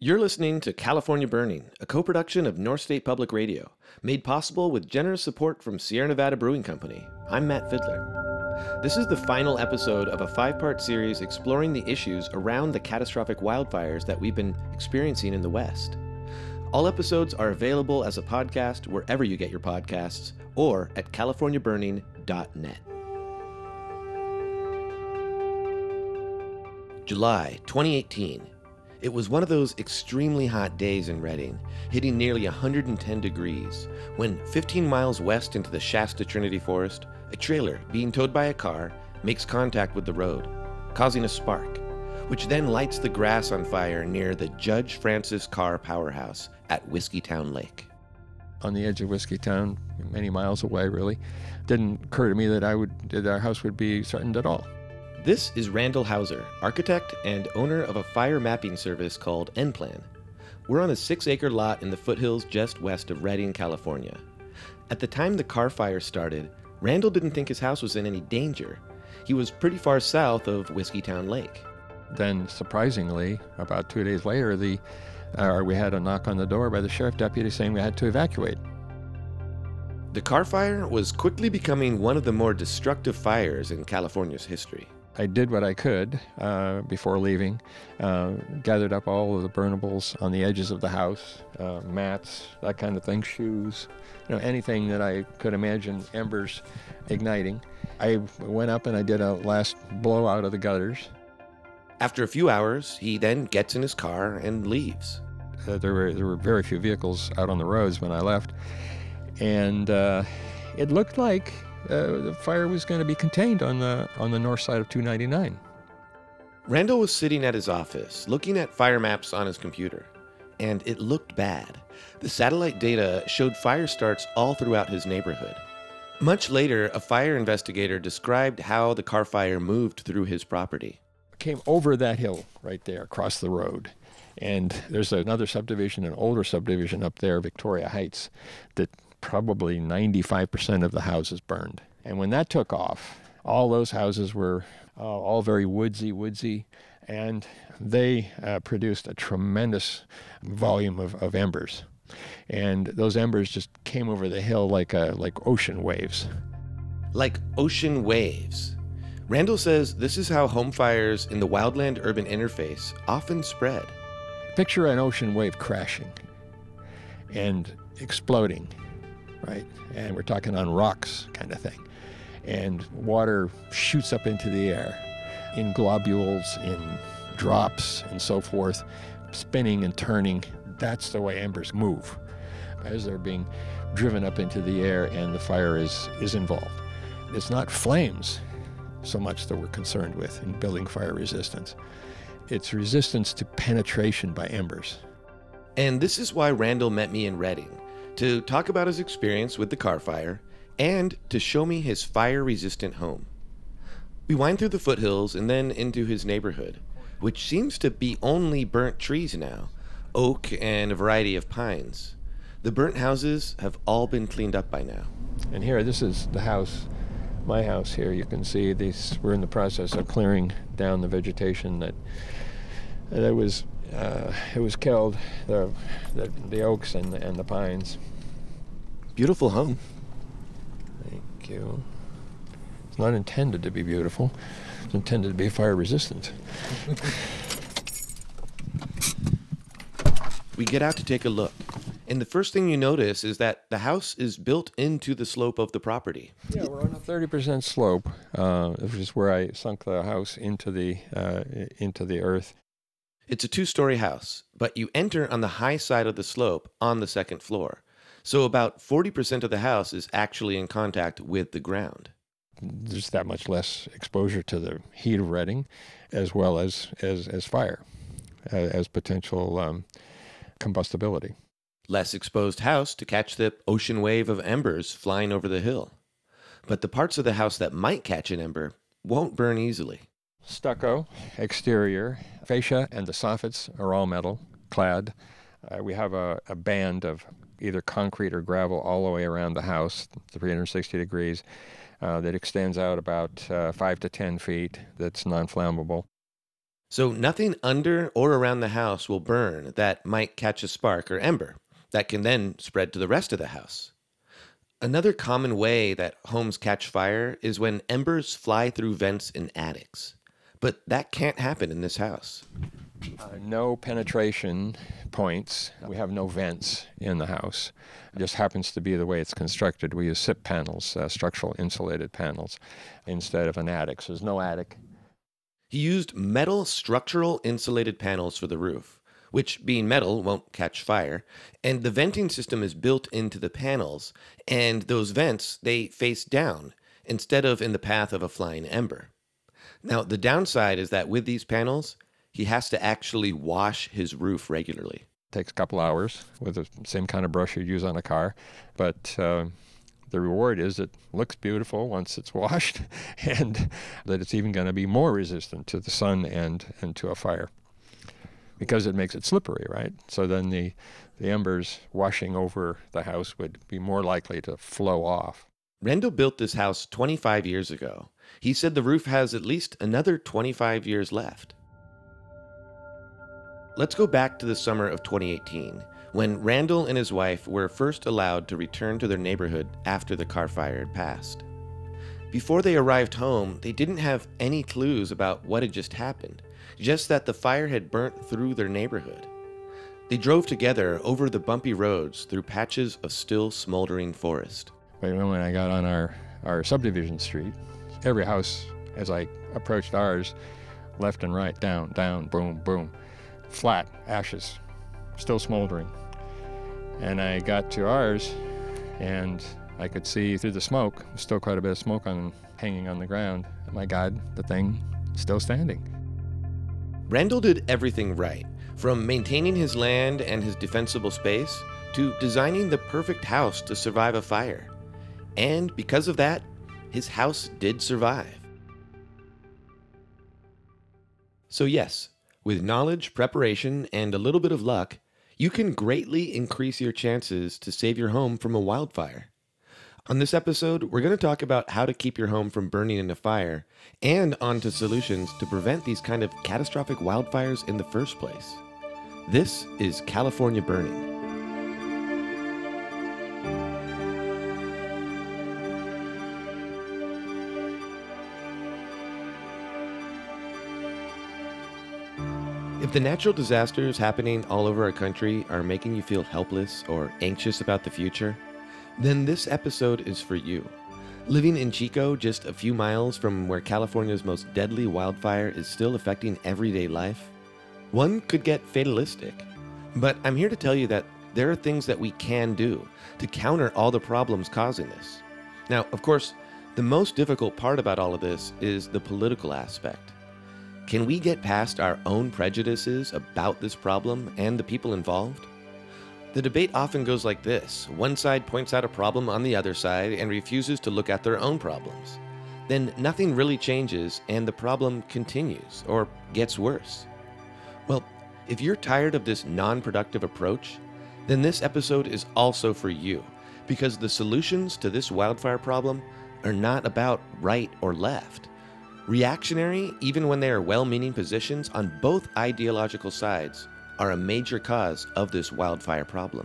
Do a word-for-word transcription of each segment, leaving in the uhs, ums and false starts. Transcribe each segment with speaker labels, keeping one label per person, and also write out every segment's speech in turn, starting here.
Speaker 1: You're listening to California Burning, a co-production of North State Public Radio, made possible with generous support from Sierra Nevada Brewing Company. I'm Matt Fidler. This is the final episode of a five-part series exploring the issues around the catastrophic wildfires that we've been experiencing in the West. All episodes are available as a podcast wherever you get your podcasts or at california burning dot net. July twenty eighteen. It was one of those extremely hot days in Redding, hitting nearly one hundred ten degrees, when fifteen miles west into the Shasta Trinity Forest, a trailer being towed by a car makes contact with the road, causing a spark, which then lights the grass on fire near the Judge Francis Carr Powerhouse at Whiskeytown Lake.
Speaker 2: On the edge of Whiskeytown, many miles away really, didn't occur to me that I would that our house would be threatened at all.
Speaker 1: This is Randall Hauser, architect and owner of a fire mapping service called N-Plan. We're on a six-acre lot in the foothills just west of Redding, California. At the time the Carr fire started, Randall didn't think his house was in any danger. He was pretty far south of Whiskeytown Lake.
Speaker 2: Then, surprisingly, about two days later, the uh, we had a knock on the door by the sheriff deputy saying we had to evacuate.
Speaker 1: The Carr fire was quickly becoming one of the more destructive fires in California's history.
Speaker 2: I did what I could uh, before leaving, uh, gathered up all of the burnables on the edges of the house, uh, mats, that kind of thing, shoes, you know, anything that I could imagine embers igniting. I went up and I did a last blowout of the gutters.
Speaker 1: After a few hours, he then gets in his car and leaves.
Speaker 2: Uh, there were there were very few vehicles out on the roads when I left, and uh, it looked like Uh, the fire was going to be contained on the on the north side of two ninety-nine.
Speaker 1: Randall was sitting at his office, looking at fire maps on his computer, and it looked bad. The satellite data showed fire starts all throughout his neighborhood. Much later, a fire investigator described how the Carr fire moved through his property.
Speaker 2: It came over that hill right there, across the road. And there's another subdivision, an older subdivision up there, Victoria Heights, that probably ninety-five percent of the houses burned. And when that took off, all those houses were uh, all very woodsy, woodsy, and they uh, produced a tremendous volume of, of embers. And those embers just came over the hill like a, like ocean waves.
Speaker 1: Like ocean waves. Randall says this is how home fires in the wildland-urban interface often spread.
Speaker 2: Picture an ocean wave crashing and exploding. Right, and we're talking on rocks kind of thing. And water shoots up into the air in globules, in drops, and so forth, spinning and turning. That's the way embers move as they're being driven up into the air and the fire is, is involved. It's not flames so much that we're concerned with in building fire resistance. It's resistance to penetration by embers.
Speaker 1: And this is why Randall met me in Redding, to talk about his experience with the Carr fire, and to show me his fire-resistant home. We wind through the foothills and then into his neighborhood, which seems to be only burnt trees now, oak and a variety of pines. The burnt houses have all been cleaned up by now.
Speaker 2: And here, this is the house, my house here. You can see these. We're in the process of clearing down the vegetation that that was Uh, it was killed, the, the the oaks and the, and the pines.
Speaker 1: Beautiful home.
Speaker 2: Thank you. It's not intended to be beautiful. It's intended to be fire resistant.
Speaker 1: We get out to take a look, and the first thing you notice is that the house is built into the slope of the property.
Speaker 2: Yeah, we're on a thirty percent slope, uh, which is where I sunk the house into the uh, into the earth.
Speaker 1: It's a two-story house, but you enter on the high side of the slope on the second floor. So about forty percent of the house is actually in contact with the ground.
Speaker 2: There's that much less exposure to the heat of Redding, as well as, as, as fire, as, as potential um, combustibility.
Speaker 1: Less exposed house to catch the ocean wave of embers flying over the hill. But the parts of the house that might catch an ember won't burn easily.
Speaker 2: Stucco, exterior, fascia, and the soffits are all metal, clad. Uh, we have a, a band of either concrete or gravel all the way around the house, three hundred sixty degrees, uh, that extends out about uh, five to ten feet, that's non-flammable.
Speaker 1: So nothing under or around the house will burn that might catch a spark or ember that can then spread to the rest of the house. Another common way that homes catch fire is when embers fly through vents in attics. But that can't happen in this house.
Speaker 2: Uh, no penetration points. We have no vents in the house. It just happens to be the way it's constructed. We use S I P panels, uh, structural insulated panels, instead of an attic. So there's no attic.
Speaker 1: He used metal structural insulated panels for the roof, which, being metal, won't catch fire, and the venting system is built into the panels, and those vents, they face down instead of in the path of a flying ember. Now, the downside is that with these panels, he has to actually wash his roof regularly.
Speaker 2: Takes a couple hours with the same kind of brush you'd use on a car, but uh, the reward is it looks beautiful once it's washed, and that it's even going to be more resistant to the sun and, and to a fire, because it makes it slippery, right? So then the, the embers washing over the house would be more likely to flow off.
Speaker 1: Rendell built this house twenty-five years ago. He said the roof has at least another twenty-five years left. Let's go back to the summer of twenty eighteen, when Randall and his wife were first allowed to return to their neighborhood after the car fire had passed. Before they arrived home, they didn't have any clues about what had just happened, just that the fire had burnt through their neighborhood. They drove together over the bumpy roads through patches of still smoldering forest.
Speaker 2: But when I got on our, our subdivision street, every house, as I approached ours, left and right, down, down, boom, boom, flat, ashes, still smoldering. And I got to ours, and I could see through the smoke, still quite a bit of smoke on, hanging on the ground. My God, the thing still standing.
Speaker 1: Randall did everything right, from maintaining his land and his defensible space to designing the perfect house to survive a fire. And because of that, his house did survive. So yes, with knowledge, preparation, and a little bit of luck, you can greatly increase your chances to save your home from a wildfire. On this episode, we're going to talk about how to keep your home from burning in a fire and onto solutions to prevent these kind of catastrophic wildfires in the first place. This is California Burning. If the natural disasters happening all over our country are making you feel helpless or anxious about the future, then this episode is for you. Living in Chico, just a few miles from where California's most deadly wildfire is still affecting everyday life, one could get fatalistic. But I'm here to tell you that there are things that we can do to counter all the problems causing this. Now, of course, the most difficult part about all of this is the political aspect. Can we get past our own prejudices about this problem and the people involved? The debate often goes like this. One side points out a problem on the other side and refuses to look at their own problems. Then nothing really changes and the problem continues or gets worse. Well, if you're tired of this non-productive approach, then this episode is also for you, because the solutions to this wildfire problem are not about right or left. Reactionary, even when they are well-meaning positions on both ideological sides, are a major cause of this wildfire problem.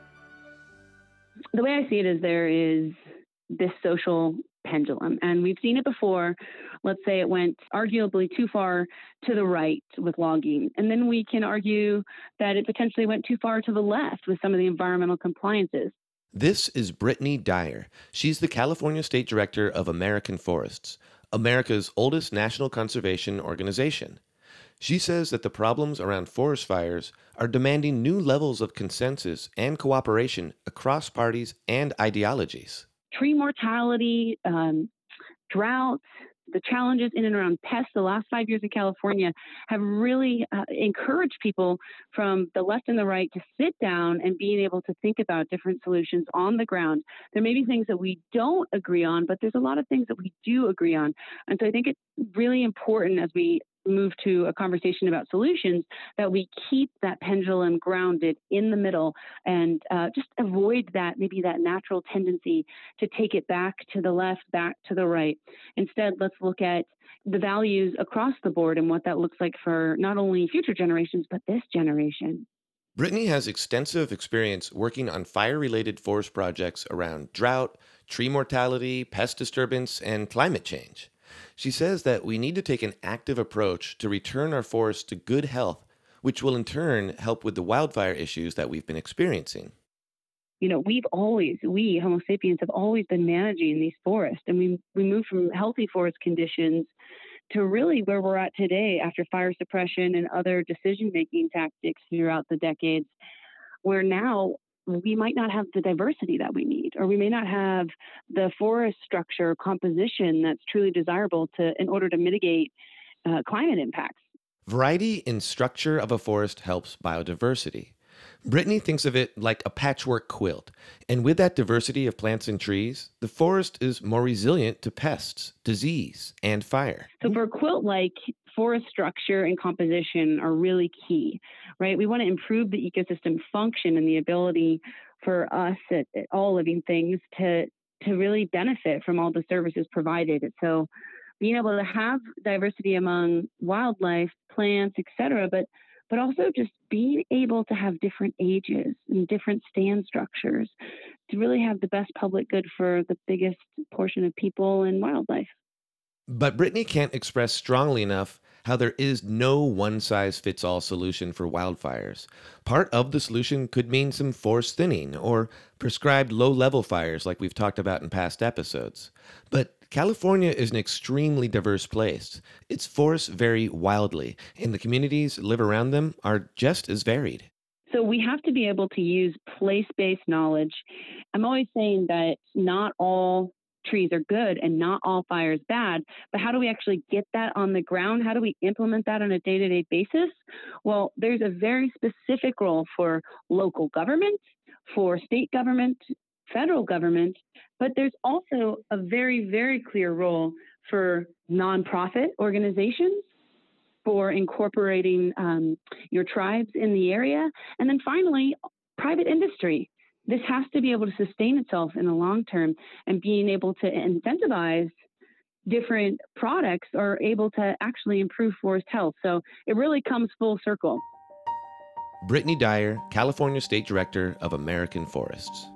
Speaker 3: The way I see it is there is this social pendulum, and we've seen it before. Let's say it went arguably too far to the right with logging, and then we can argue that it potentially went too far to the left with some of the environmental compliances.
Speaker 1: This is Brittany Dyer. She's the California State Director of American Forests, America's oldest national conservation organization. She says that the problems around forest fires are demanding new levels of consensus and cooperation across parties and ideologies.
Speaker 3: Tree mortality, um, droughts, the challenges in and around pests the last five years in California have really uh, encouraged people from the left and the right to sit down and being able to think about different solutions on the ground. There may be things that we don't agree on, but there's a lot of things that we do agree on. And so I think it's really important as we move to a conversation about solutions, that we keep that pendulum grounded in the middle and uh, just avoid that, maybe that natural tendency to take it back to the left, back to the right. Instead, let's look at the values across the board and what that looks like for not only future generations, but this generation.
Speaker 1: Brittany has extensive experience working on fire-related forest projects around drought, tree mortality, pest disturbance, and climate change. She says that we need to take an active approach to return our forests to good health, which will in turn help with the wildfire issues that we've been experiencing.
Speaker 3: You know, we've always, we Homo sapiens have always been managing these forests, and we we moved from healthy forest conditions to really where we're at today after fire suppression and other decision-making tactics throughout the decades, where now we might not have the diversity that we need, or we may not have the forest structure composition that's truly desirable to in order to mitigate uh, climate impacts.
Speaker 1: Variety in structure of a forest helps biodiversity. Brittany thinks of it like a patchwork quilt, and with that diversity of plants and trees, the forest is more resilient to pests, disease, and fire.
Speaker 3: So for a quilt, like forest structure and composition are really key, right? We want to improve the ecosystem function and the ability for us, at, at all living things, to to really benefit from all the services provided. So being able to have diversity among wildlife, plants, et cetera, but but also just being able to have different ages and different stand structures to really have the best public good for the biggest portion of people and wildlife.
Speaker 1: But Brittany can't express strongly enough how there is no one-size-fits-all solution for wildfires. Part of the solution could mean some forest thinning or prescribed low-level fires like we've talked about in past episodes. But California is an extremely diverse place. Its forests vary wildly, and the communities that live around them are just as varied.
Speaker 3: So we have to be able to use place-based knowledge. I'm always saying that not all trees are good and not all fires bad, but how do we actually get that on the ground? How do we implement that on a day-to-day basis? Well, there's a very specific role for local government, for state government, federal government, but there's also a very, very clear role for nonprofit organizations, for incorporating um, your tribes in the area, and then finally, private industry. This has to be able to sustain itself in the long term, and being able to incentivize different products are able to actually improve forest health. So it really comes full circle.
Speaker 1: Brittany Dyer, California State Director of American Forests.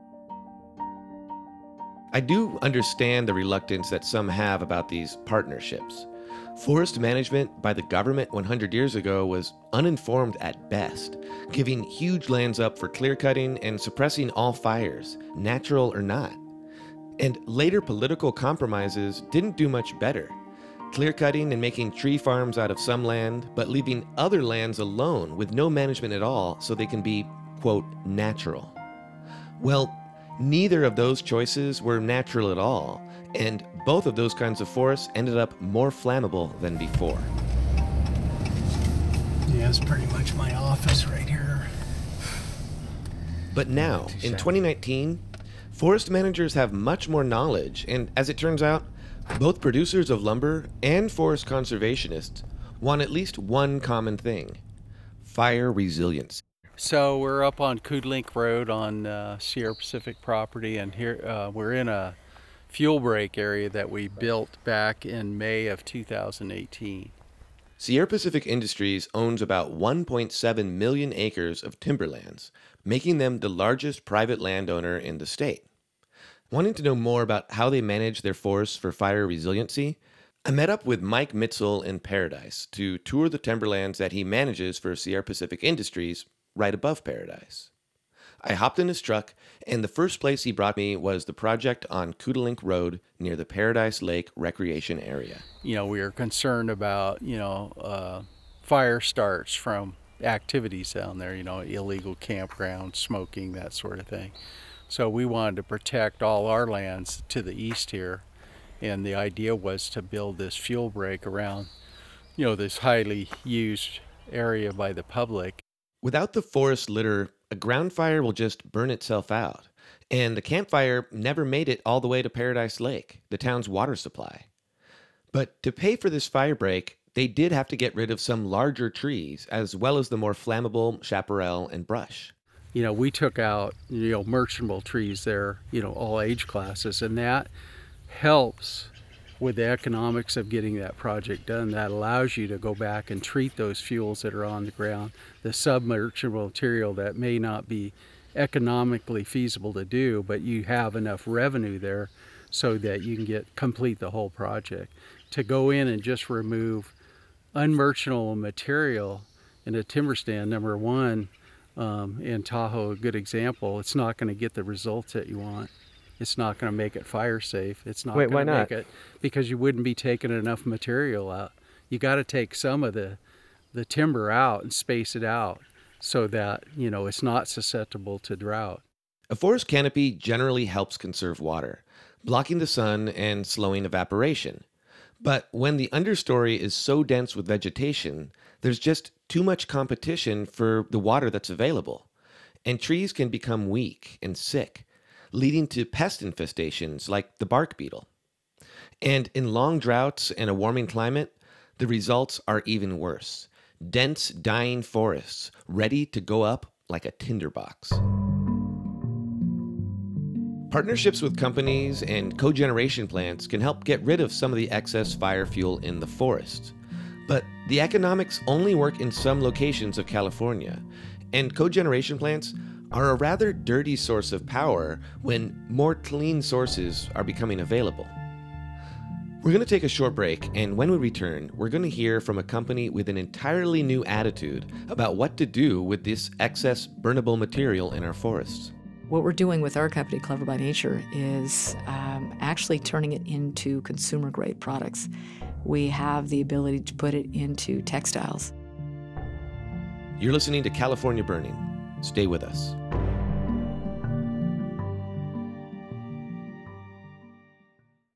Speaker 1: I do understand the reluctance that some have about these partnerships. Forest management by the government one hundred years ago was uninformed at best, giving huge lands up for clear-cutting and suppressing all fires, natural or not. And later political compromises didn't do much better, clear-cutting and making tree farms out of some land, but leaving other lands alone with no management at all so they can be, quote, natural. Well, neither of those choices were natural at all, and both of those kinds of forests ended up more flammable than before.
Speaker 4: Yeah, it's pretty much my office right here.
Speaker 1: But now, in twenty nineteen, forest managers have much more knowledge, and as it turns out, both producers of lumber and forest conservationists want at least one common thing: fire resilience.
Speaker 5: So we're up on Cood Link Road on uh, Sierra Pacific property, and here uh, we're in a fuel break area that we built back in May of two thousand eighteen.
Speaker 1: Sierra Pacific Industries owns about one point seven million acres of timberlands, making them the largest private landowner in the state. Wanting to know more about how they manage their forests for fire resiliency, I met up with Mike Mitzel in Paradise to tour the timberlands that he manages for Sierra Pacific Industries right above Paradise. I hopped in his truck, and the first place he brought me was the project on Cood Link Road near the Paradise Lake Recreation Area.
Speaker 5: You know, we were concerned about, you know, uh, fire starts from activities down there, you know, illegal campground, smoking, that sort of thing. So we wanted to protect all our lands to the east here, and the idea was to build this fuel break around, you know, this highly used area by the public.
Speaker 1: Without the forest litter, a ground fire will just burn itself out, and the campfire never made it all the way to Paradise Lake, the town's water supply. But to pay for this fire break, they did have to get rid of some larger trees, as well as the more flammable chaparral and brush.
Speaker 5: You know, we took out, you know, merchantable trees there, you know, all age classes, and that helps with the economics of getting that project done. That allows you to go back and treat those fuels that are on the ground, the submergible material that may not be economically feasible to do, but you have enough revenue there so that you can get complete the whole project. To go in and just remove unmerchantable material in a timber stand, number one, um, in Tahoe, a good example, it's not going to get the results that you want. It's not going to make it fire safe. It's not
Speaker 1: Wait,
Speaker 5: going to
Speaker 1: why
Speaker 5: make
Speaker 1: not?
Speaker 5: it, because you wouldn't be taking enough material out. You got to take some of the the timber out and space it out so that, you know, it's not susceptible to drought.
Speaker 1: A forest canopy generally helps conserve water, blocking the sun and slowing evaporation. But when the understory is so dense with vegetation, there's just too much competition for the water that's available, and trees can become weak and sick, leading to pest infestations like the bark beetle. And in long droughts and a warming climate, the results are even worse. Dense, dying forests ready to go up like a tinderbox. Partnerships with companies and cogeneration plants can help get rid of some of the excess fire fuel in the forest. But the economics only work in some locations of California, and cogeneration plants are a rather dirty source of power when more clean sources are becoming available. We're going to take a short break, and when we return, we're going to hear from a company with an entirely new attitude about what to do with this excess burnable material in our forests.
Speaker 6: What we're doing with our company, Clever by Nature, is um, actually turning it into consumer-grade products. We have the ability to put it into textiles.
Speaker 1: You're listening to California Burning. Stay with us.